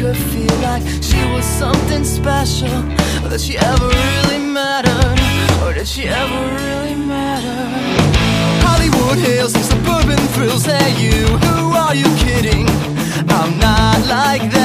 her feel like she was something special? Or that she ever really mattered? Or did she ever really matter? Hollywood Hills and suburban thrills. Hey you, who are you kidding? I'm not like that.